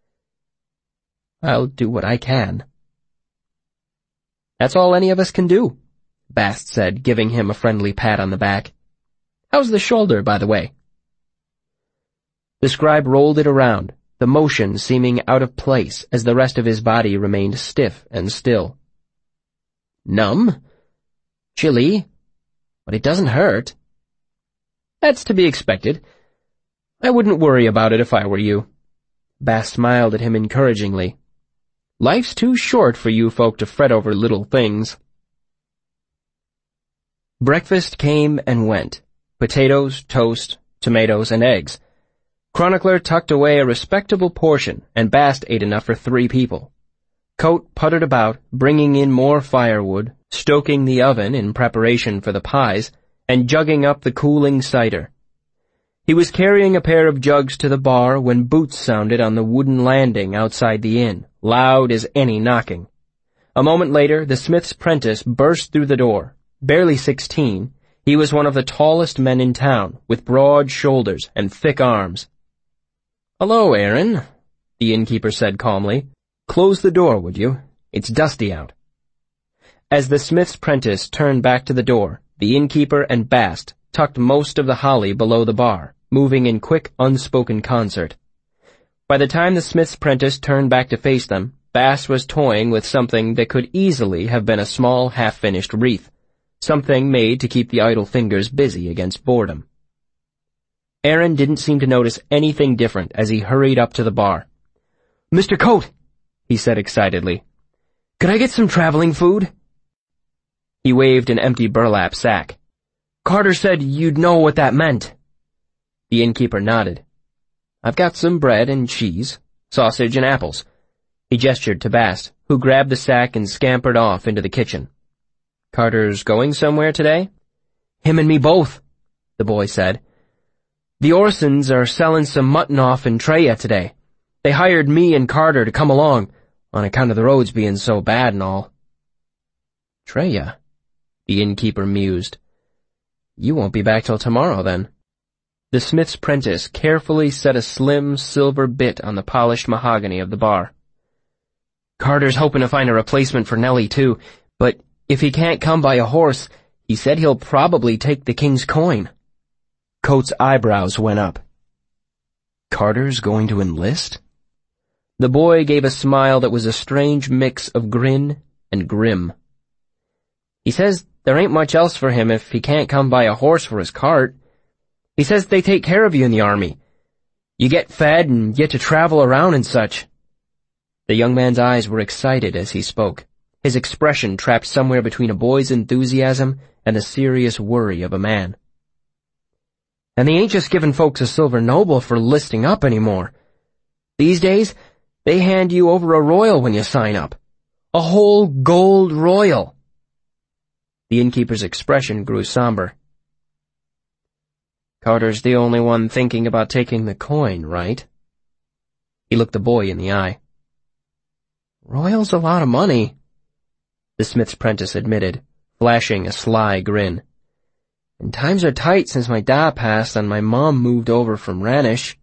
"I'll do what I can." "That's all any of us can do," Bast said, giving him a friendly pat on the back. "How's the shoulder, by the way?" The scribe rolled it around, the motion seeming out of place as the rest of his body remained stiff and still. "Numb? Chilly? But it doesn't hurt." "That's to be expected. I wouldn't worry about it if I were you." Bast smiled at him encouragingly. "Life's too short for you folk to fret over little things." Breakfast came and went. Potatoes, toast, tomatoes, and eggs. Chronicler tucked away a respectable portion, and Bast ate enough for three people. Coat puttered about, bringing in more firewood, stoking the oven in preparation for the pies, and jugging up the cooling cider. He was carrying a pair of jugs to the bar when boots sounded on the wooden landing outside the inn, loud as any knocking. A moment later, the smith's prentice burst through the door. Barely sixteen, he was one of the tallest men in town, with broad shoulders and thick arms. "Hello, Aaron," the innkeeper said calmly. "Close the door, would you? It's dusty out." As the smith's prentice turned back to the door, the innkeeper and Bast tucked most of the holly below the bar, moving in quick, unspoken concert. By the time the smith's prentice turned back to face them, Bast was toying with something that could easily have been a small, half-finished wreath, something made to keep the idle fingers busy against boredom. Aaron didn't seem to notice anything different as he hurried up to the bar. "Mister Coat," he said excitedly, "could I get some traveling food?" He waved an empty burlap sack. "Carter said you'd know what that meant." The innkeeper nodded. I've got some bread and cheese, sausage and apples. He gestured to Bast, who grabbed the sack and scampered off into the kitchen. Carter's going somewhere today? Him and me both, the boy said. The Orsons are selling some mutton off in Treya today. They hired me and Carter to come along, on account of the roads being so bad and all. Treya, the innkeeper mused. You won't be back till tomorrow, then. The smith's prentice carefully set a slim silver bit on the polished mahogany of the bar. Carter's hoping to find a replacement for Nellie, too, but if he can't come by a horse, he said he'll probably take the king's coin. Coates' eyebrows went up. Carter's going to enlist? The boy gave a smile that was a strange mix of grin and grim. He says there ain't much else for him if he can't come by a horse for his cart. He says they take care of you in the army. You get fed and get to travel around and such. The young man's eyes were excited as he spoke, his expression trapped somewhere between a boy's enthusiasm and the serious worry of a man. And they ain't just giving folks a silver noble for listing up anymore. These days, they hand you over a royal when you sign up. A whole gold royal. The innkeeper's expression grew somber. Carter's the only one thinking about taking the coin, right? He looked the boy in the eye. Royal's a lot of money, the smith's prentice admitted, flashing a sly grin. And times are tight since my da passed and my mom moved over from Ranish.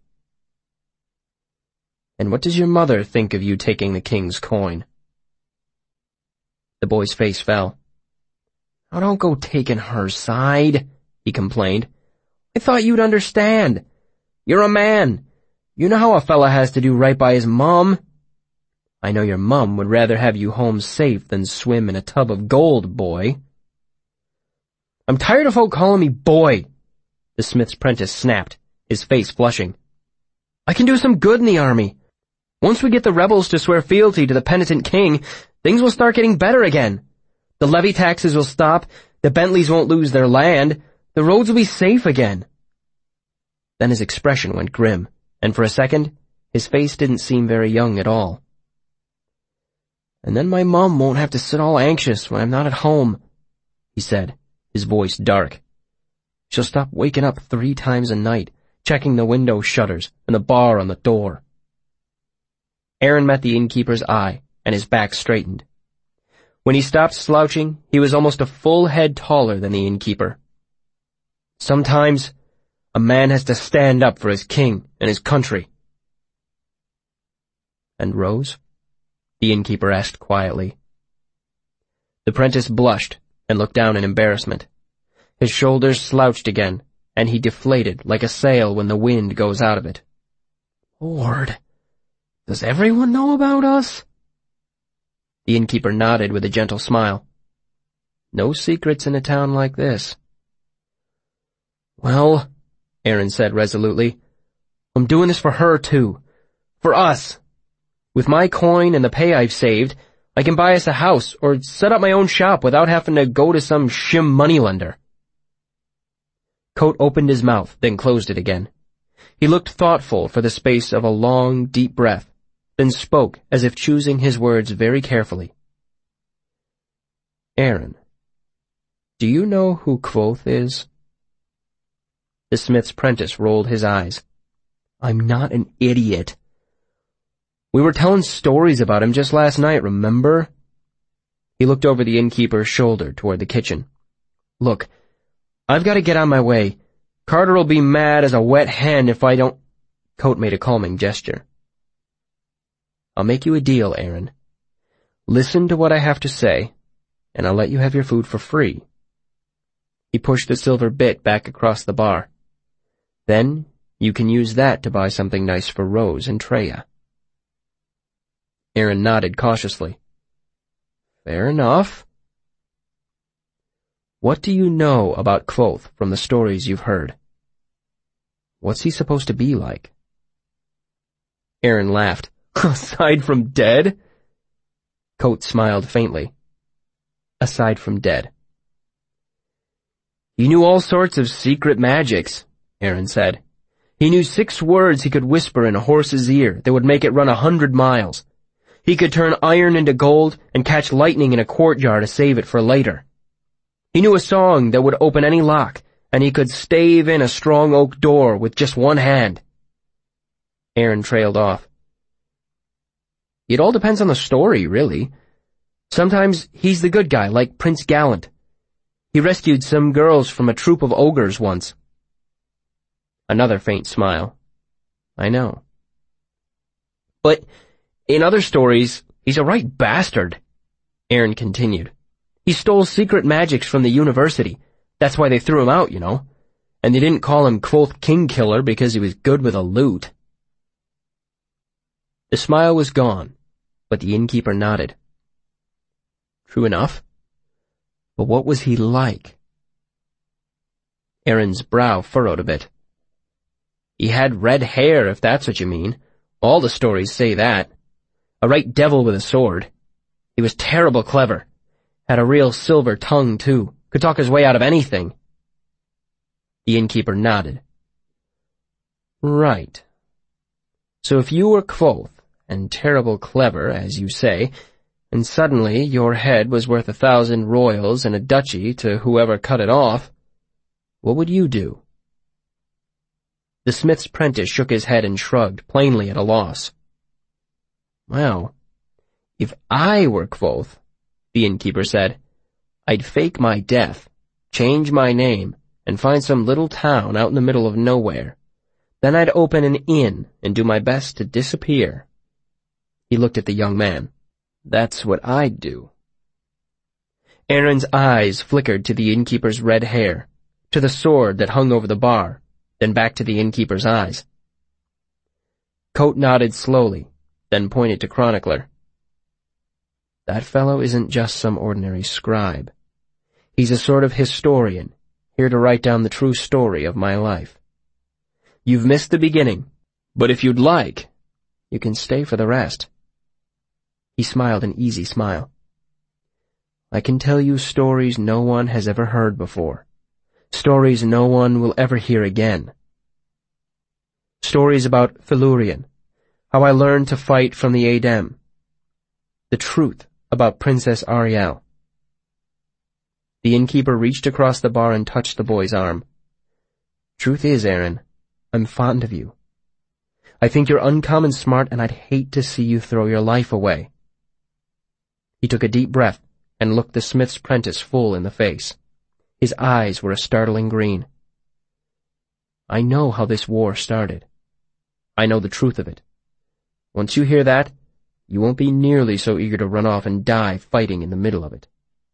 And what does your mother think of you taking the king's coin? The boy's face fell. Oh, don't go taking her side, he complained. I thought you'd understand. You're a man. You know how a fella has to do right by his mom. I know your mum would rather have you home safe than swim in a tub of gold, boy. I'm tired of folk calling me boy, the smith's prentice snapped, his face flushing. I can do some good in the army. Once we get the rebels to swear fealty to the penitent king, things will start getting better again. The levy taxes will stop, the Bentleys won't lose their land, the roads will be safe again. Then his expression went grim, and for a second, his face didn't seem very young at all. And then my mom won't have to sit all anxious when I'm not at home, he said, his voice dark. She'll stop waking up three times a night, checking the window shutters and the bar on the door. Aaron met the innkeeper's eye, and his back straightened. When he stopped slouching, he was almost a full head taller than the innkeeper. Sometimes, a man has to stand up for his king and his country. And Rose? The innkeeper asked quietly. The prentice blushed and looked down in embarrassment. His shoulders slouched again, and he deflated like a sail when the wind goes out of it. Lord, does everyone know about us? The innkeeper nodded with a gentle smile. No secrets in a town like this. Well, Aaron said resolutely, I'm doing this for her too. For us. With my coin and the pay I've saved, I can buy us a house or set up my own shop without having to go to some shim moneylender. Coate opened his mouth, then closed it again. He looked thoughtful for the space of a long, deep breath, then spoke as if choosing his words very carefully. Aaron, do you know who Kvothe is? The smith's prentice rolled his eyes. I'm not an idiot. We were telling stories about him just last night, remember? He looked over the innkeeper's shoulder toward the kitchen. Look, I've got to get on my way. Carter'll be mad as a wet hen if I don't— Coate made a calming gesture. I'll make you a deal, Aaron. Listen to what I have to say, and I'll let you have your food for free. He pushed the silver bit back across the bar. Then you can use that to buy something nice for Rose and Treya. Aaron nodded cautiously. Fair enough. What do you know about Kvothe from the stories you've heard? What's he supposed to be like? Aaron laughed. Aside from dead? Coate smiled faintly. Aside from dead. He knew all sorts of secret magics, Aaron said. He knew six words he could whisper in a horse's ear that would make it run a hundred miles. He could turn iron into gold and catch lightning in a courtyard to save it for later. He knew a song that would open any lock, and he could stave in a strong oak door with just one hand. Aaron trailed off. It all depends on the story, really. Sometimes he's the good guy, like Prince Gallant. He rescued some girls from a troop of ogres once. Another faint smile. I know. But in other stories, he's a right bastard, Aaron continued. He stole secret magics from the university. That's why they threw him out, you know. And they didn't call him Kvothe Kingkiller because he was good with a lute. The smile was gone, but the innkeeper nodded. True enough. But what was he like? Aaron's brow furrowed a bit. He had red hair, if that's what you mean. All the stories say that. A right devil with a sword. He was terrible clever. Had a real silver tongue, too. Could talk his way out of anything. The innkeeper nodded. Right. So if you were Kvothe, and terrible clever, as you say, and suddenly your head was worth a thousand royals and a duchy to whoever cut it off, what would you do? The smith's prentice shook his head and shrugged, plainly at a loss. Well, if I were Kvothe, the innkeeper said, I'd fake my death, change my name, and find some little town out in the middle of nowhere. Then I'd open an inn and do my best to disappear. He looked at the young man. That's what I'd do. Aaron's eyes flickered to the innkeeper's red hair, to the sword that hung over the bar, then back to the innkeeper's eyes. Kote nodded slowly, then pointed to Chronicler. That fellow isn't just some ordinary scribe. He's a sort of historian, here to write down the true story of my life. You've missed the beginning, but if you'd like, you can stay for the rest. He smiled an easy smile. I can tell you stories no one has ever heard before. Stories no one will ever hear again. Stories about Felurian, how I learned to fight from the Adem. The truth about Princess Ariel. The innkeeper reached across the bar and touched the boy's arm. Truth is, Aaron, I'm fond of you. I think you're uncommon smart, and I'd hate to see you throw your life away. He took a deep breath and looked the smith's prentice full in the face. His eyes were a startling green. I know how this war started. I know the truth of it. Once you hear that, you won't be nearly so eager to run off and die fighting in the middle of it.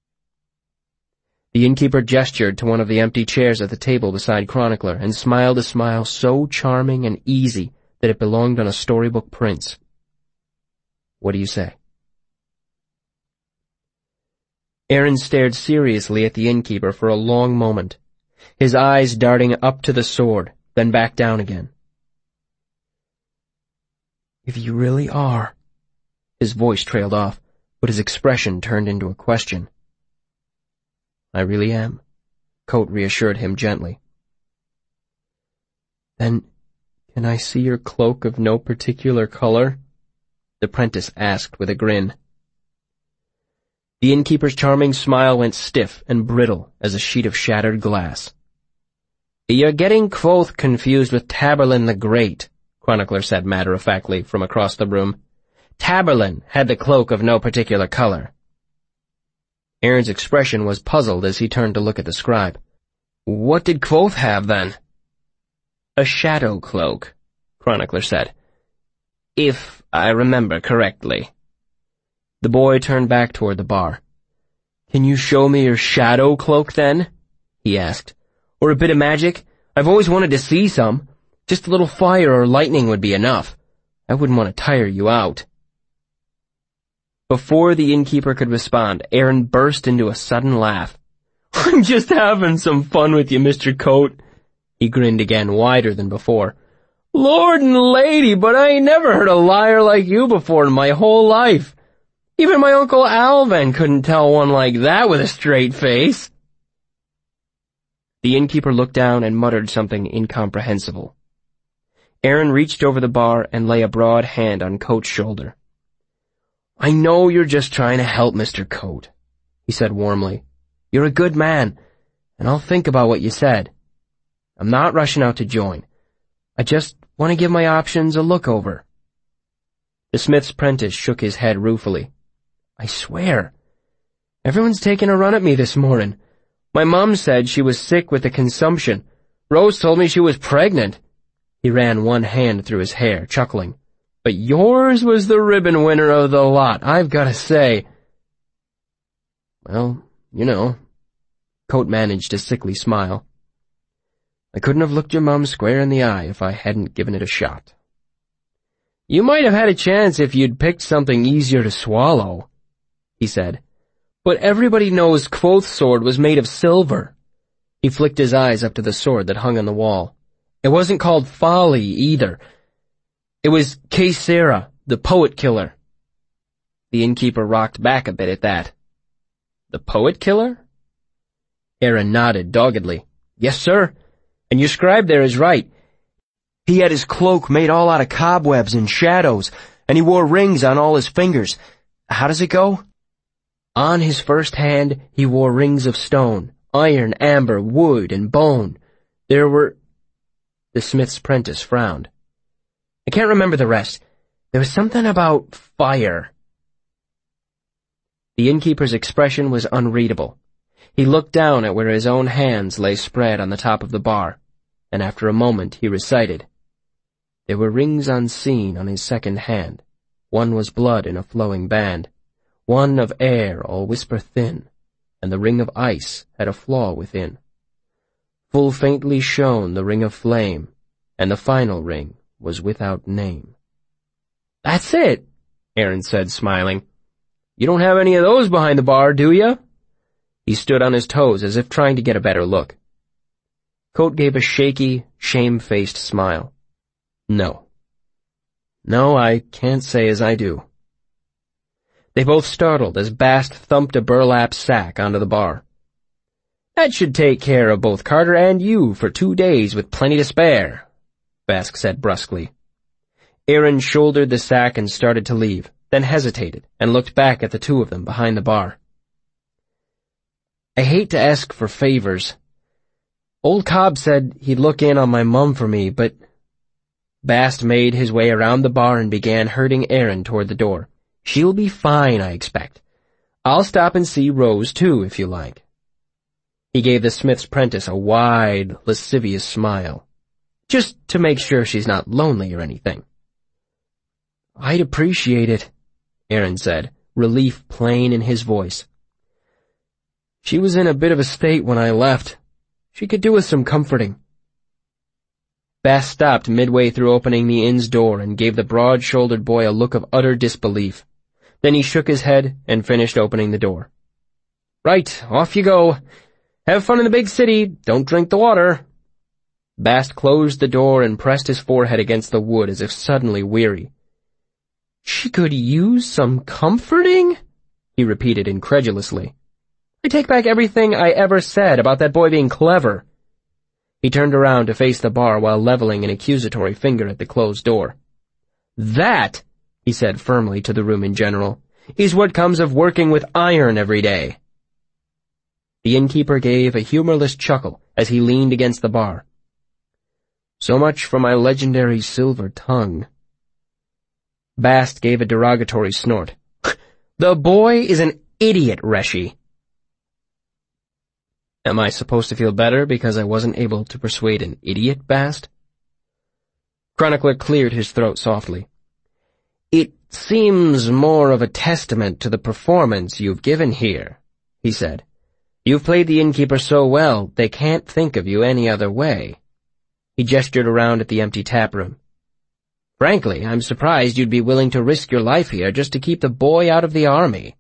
The innkeeper gestured to one of the empty chairs at the table beside Chronicler and smiled a smile so charming and easy that it belonged on a storybook prince. What do you say? Aaron stared seriously at the innkeeper for a long moment, his eyes darting up to the sword, then back down again. If you really are... His voice trailed off, but his expression turned into a question. I really am, Kote reassured him gently. Then, can I see your cloak of no particular color? The prentice asked with a grin. The innkeeper's charming smile went stiff and brittle as a sheet of shattered glass. You're getting Kvothe confused with Taborlin the Great, Chronicler said matter-of-factly from across the room. Taborlin had the cloak of no particular color. Aaron's expression was puzzled as he turned to look at the scribe. What did Kvothe have, then? A shadow cloak, Chronicler said. If I remember correctly. The boy turned back toward the bar. Can you show me your shadow cloak, then? He asked. Or a bit of magic? I've always wanted to see some. Just a little fire or lightning would be enough. I wouldn't want to tire you out. Before the innkeeper could respond, Aaron burst into a sudden laugh. I'm just having some fun with you, Mister Kote. He grinned again, wider than before. Lord and lady, but I ain't never heard a liar like you before in my whole life. Even my Uncle Alvan couldn't tell one like that with a straight face. The innkeeper looked down and muttered something incomprehensible. Aaron reached over the bar and lay a broad hand on Coates' shoulder. "I know you're just trying to help, Mister Coate," he said warmly. "You're a good man, and I'll think about what you said. I'm not rushing out to join. I just want to give my options a look over." The smith's apprentice shook his head ruefully. "I swear, everyone's taking a run at me this morning. My mom said she was sick with the consumption. Rose told me she was pregnant." He ran one hand through his hair, chuckling. "But yours was the ribbon winner of the lot, I've got to say." "Well, you know," Coate managed a sickly smile. "I couldn't have looked your mom square in the eye if I hadn't given it a shot." "You might have had a chance if you'd picked something easier to swallow," he said. "But everybody knows Kvothes' sword was made of silver." He flicked his eyes up to the sword that hung on the wall. "It wasn't called Folly, either. It was Kaysera, the poet killer." The innkeeper rocked back a bit at that. "The poet killer?" Aaron nodded doggedly. "Yes, sir. And your scribe there is right. He had his cloak made all out of cobwebs and shadows, and he wore rings on all his fingers. How does it go? On his first hand he wore rings of stone, iron, amber, wood, and bone. There were—" The smith's apprentice frowned. "I can't remember the rest. There was something about fire." The innkeeper's expression was unreadable. He looked down at where his own hands lay spread on the top of the bar, and after a moment he recited. There were rings unseen on his second hand. One was blood in a flowing band, one of air all whisper thin, and the ring of ice had a flaw within. Full faintly shone the ring of flame, and the final ring was without name. "That's it," Aaron said, smiling. "You don't have any of those behind the bar, do you?" He stood on his toes as if trying to get a better look. Coate gave a shaky, shame-faced smile. "No. No, I can't say as I do." They both startled as Bast thumped a burlap sack onto the bar. "That should take care of both Carter and you for two days with plenty to spare," Bast said brusquely. Aaron shouldered the sack and started to leave, then hesitated and looked back at the two of them behind the bar. "I hate to ask for favors. Old Cobb said he'd look in on my mum for me, but—" Bast made his way around the bar and began herding Aaron toward the door. "She'll be fine, I expect. I'll stop and see Rose, too, if you like." He gave the smith's apprentice a wide, lascivious smile, just to make sure she's not lonely or anything. "I'd appreciate it," Aaron said, relief plain in his voice. "She was in a bit of a state when I left. She could do with some comforting." Bast stopped midway through opening the inn's door and gave the broad-shouldered boy a look of utter disbelief. Then he shook his head and finished opening the door. "Right, off you go. Have fun in the big city. Don't drink the water." Bast closed the door and pressed his forehead against the wood as if suddenly weary. "She could use some comforting?" he repeated incredulously. "I take back everything I ever said about that boy being clever." He turned around to face the bar while leveling an accusatory finger at the closed door. "That," he said firmly to the room in general, "is what comes of working with iron every day." The innkeeper gave a humorless chuckle as he leaned against the bar. "So much for my legendary silver tongue." Bast gave a derogatory snort. "The boy is an idiot, Reshi." "Am I supposed to feel better because I wasn't able to persuade an idiot, Bast?" Chronicler cleared his throat softly. "It seems more of a testament to the performance you've given here," he said. "You've played the innkeeper so well, they can't think of you any other way." He gestured around at the empty taproom. "Frankly, I'm surprised you'd be willing to risk your life here just to keep the boy out of the army."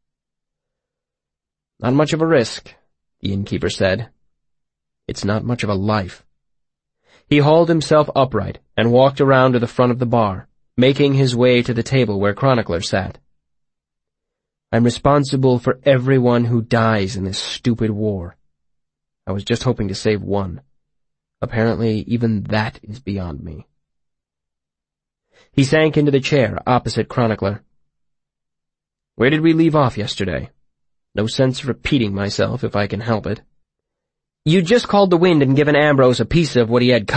"Not much of a risk," the innkeeper said. "It's not much of a life." He hauled himself upright and walked around to the front of the bar, making his way to the table where Chronicler sat. "I'm responsible for everyone who dies in this stupid war. I was just hoping to save one. Apparently, even that is beyond me." He sank into the chair opposite Chronicler. "Where did we leave off yesterday? No sense repeating myself if I can help it." "You just called the wind and given Ambrose a piece of what he had coming.